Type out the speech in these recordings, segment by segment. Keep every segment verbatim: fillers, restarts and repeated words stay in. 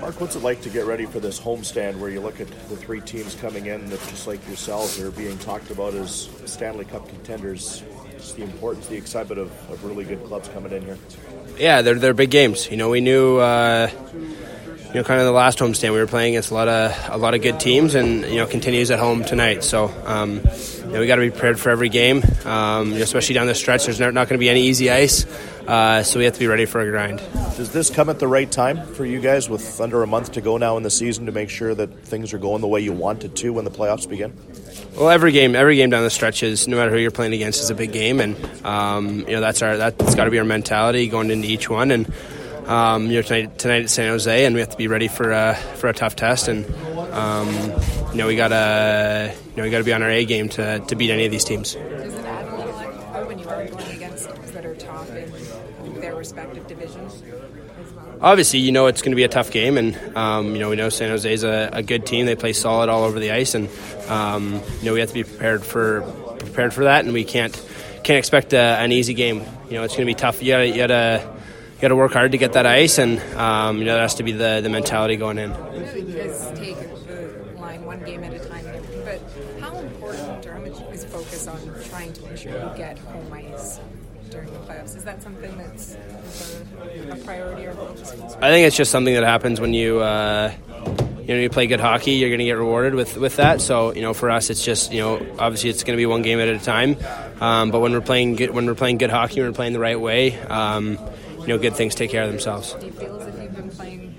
Mark, what's it like to get ready for this homestand where you look at the three teams coming in that, just like yourselves, are being talked about as Stanley Cup contenders? Just the importance, the excitement of, of really good clubs coming in here. Yeah, they're they're big games. You know, we knew, uh, you know, kind of the last homestand we were playing against a lot of a lot of good teams, and you know, continues at home tonight. So, um, you know, we got to be prepared for every game, um, especially down the stretch. There's not, not going to be any easy ice, uh, so we have to be ready for a grind. Does this come at the right time for you guys, with under a month to go now in the season, to make sure that things are going the way you want it to when the playoffs begin? Well, every game, every game down the stretch is, no matter who you're playing against, is a big game, and um, you know that's our that's got to be our mentality going into each one. And um, you know tonight, tonight at San Jose, and we have to be ready for a for a tough test. And um, you know we gotta you know we gotta be on our A game to to beat any of these teams. Does it add a little extra when you are going against teams that are top in their respective divisions? Obviously, you know it's going to be a tough game, and um, you know we know San Jose is a, a good team. They play solid all over the ice, and um, you know we have to be prepared for prepared for that, and we can't can't expect a, an easy game. You know it's going to be tough. You gotta you gotta you gotta work hard to get that ice, and um, you know that has to be the, the mentality going in. You guys take the line one game at a time, but how important or how much is focus on trying to make sure you get home ice during the playoffs? Is that something that's a, a priority or goal? I think it's just something that happens when you uh, you know you play good hockey. You're going to get rewarded with, with that. So you know for us, it's just you know obviously it's going to be one game at a time. Um, but when we're playing good, when we're playing good hockey, when we're playing the right way, um, you know good things take care of themselves. Do you feel as if you've been playing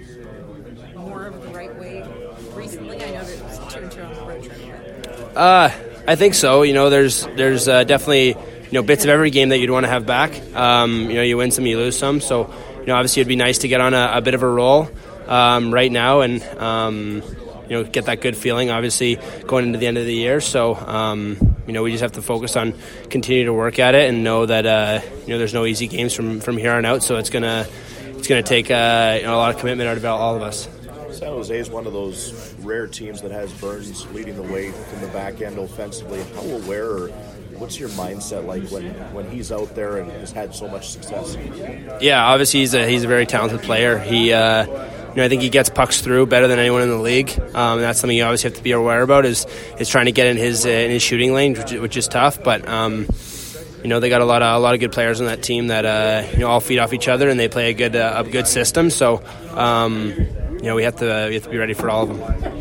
more of the right way recently? I know that it was two and two on the road trip. Uh, I think so. You know, there's there's uh, definitely you know bits of every game that you'd want to have back. Um, you know, you win some, you lose some. So, you know, obviously it'd be nice to get on a, a bit of a roll um, right now, and um, you know, get that good feeling. Obviously, going into the end of the year. So, um, you know, we just have to focus on continue to work at it, and know that uh, you know there's no easy games from, from here on out. So it's gonna it's gonna take uh, you know, a lot of commitment out of all of us. San Jose is one of those rare teams that has Burns leading the way from the back end offensively. How aware, or what's your mindset like when, when he's out there and has had so much success? Yeah, obviously he's a he's a very talented player. He, uh, you know, I think he gets pucks through better than anyone in the league. Um, and that's something you obviously have to be aware about is is trying to get in his uh, in his shooting lane, which, which is tough. But um, you know, they got a lot of a lot of good players on that team that uh, you know all feed off each other, and they play a good uh, a good system. So. Um, You know, we have to we have to be ready for all of them.